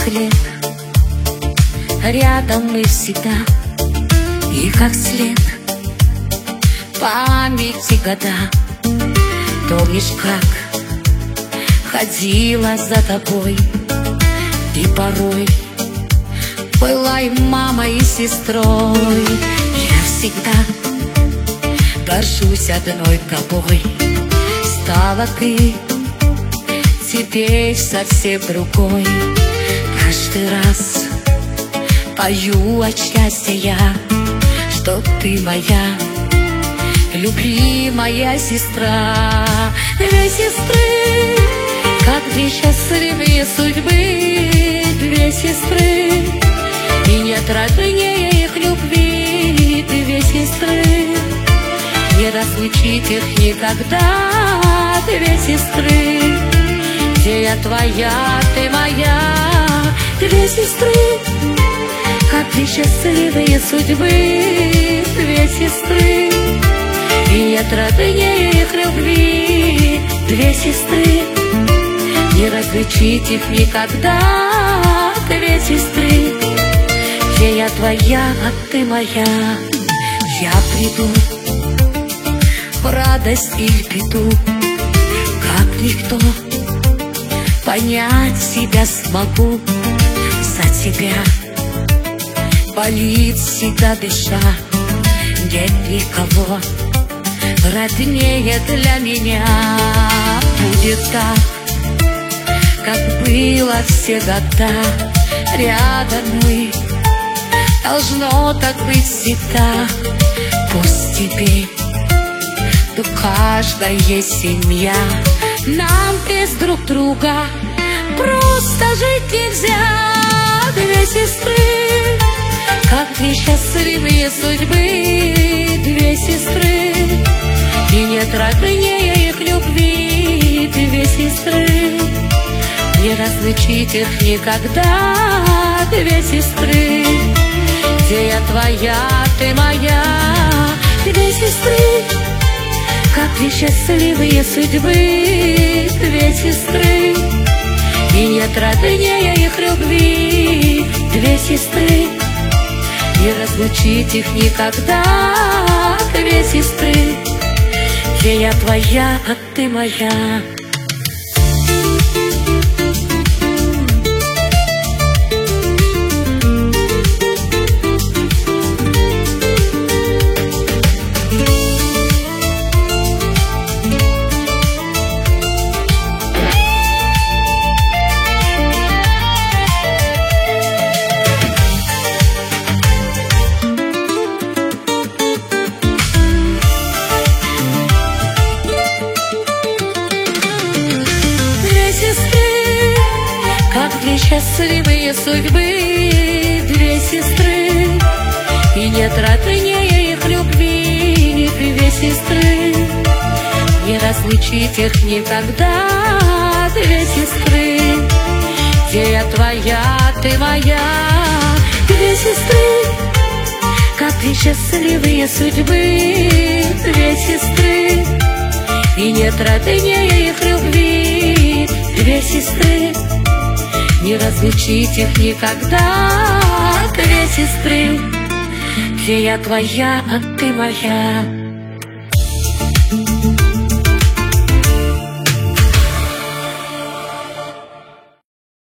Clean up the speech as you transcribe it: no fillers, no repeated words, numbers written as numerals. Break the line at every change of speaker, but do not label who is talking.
как лет, рядом мы всегда, и как след памяти года. Помнишь, как ходила за тобой, и порой была и мамой, и сестрой. Я всегда горжусь одной тобой. Стала ты теперь совсем другой. Каждый раз пою от счастья я, что ты моя любимая сестра. Две сестры, как две счастливые судьбы, две сестры, и нет роднее их любви. Две сестры, не разлучить их никогда. Две сестры, где я твоя, ты моя. Две сестры, как две счастливые судьбы, две сестры, и нет роднее их любви. Две сестры, не различить их никогда. Две сестры, где я твоя, а ты моя. Я приду в радость или беду, как никто понять себя смогу. За тебя болит всегда душа, нет никого роднее для меня. Будет так, как было все года, рядом мы, должно так быть всегда. Пусть теперь у каждой есть семья, нам без друг друга просто жить нельзя. Две сестры, как две счастливые судьбы, две сестры, и нет роднее их любви. Две сестры, не различить их никогда. Две сестры, где я твоя, ты моя. Две сестры, как две счастливые судьбы, две сестры, и нет роднее их любви. Две сестры, не разлучить их никогда. Две сестры, где я твоя, а ты моя. Как две счастливые судьбы, две сестры, и нет роднее их любви. Две сестры, не различить их никогда. Две сестры, где я твоя, ты моя. Две сестры, как две счастливые судьбы, две сестры, и нет роднее их любви. Две сестры, не разлучить их никогда. Две сестры, где я твоя, а ты моя.